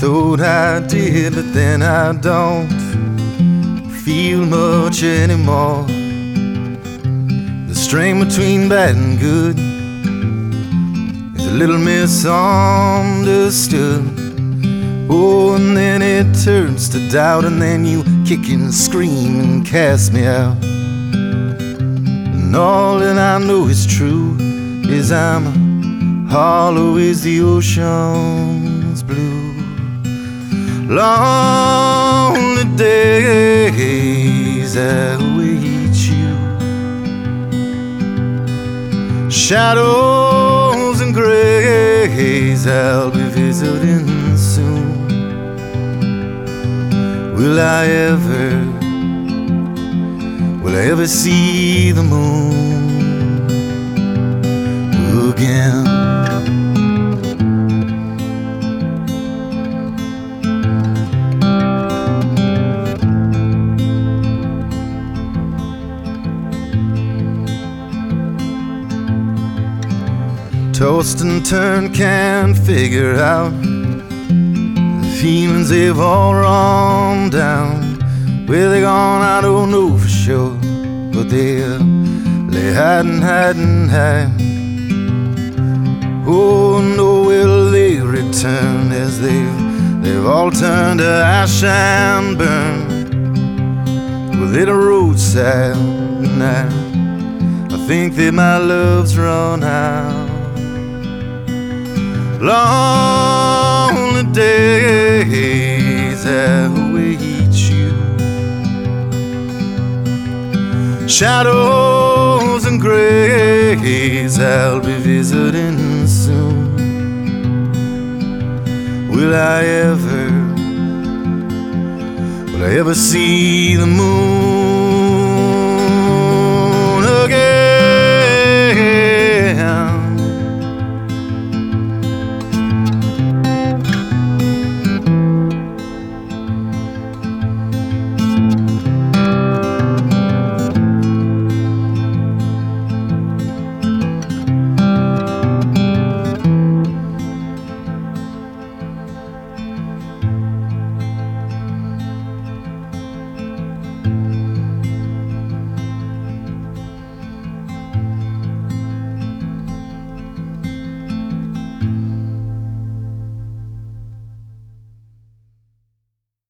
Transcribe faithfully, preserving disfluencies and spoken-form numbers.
Thought I did, but then I don't feel much anymore. The strain between bad and good is a little misunderstood. Oh, and then it turns to doubt, and then you kick and scream and cast me out. And all that I know is true is I'm hollow as the ocean's blue. Lonely days that await you, shadows and grays I'll be visiting soon. Will I ever, will I ever see the moon again? Tossed and turned, can't figure out the feelings they've all run down. Where they gone, I don't know for sure, but they're they hiding, hiding, hiding. Oh, no, will they return as they've they've all turned to ash and burn. Within a roadside night, I think that my love's run out. Lonely days that await you, shadows and grays I'll be visiting soon. Will I ever, will I ever see the moon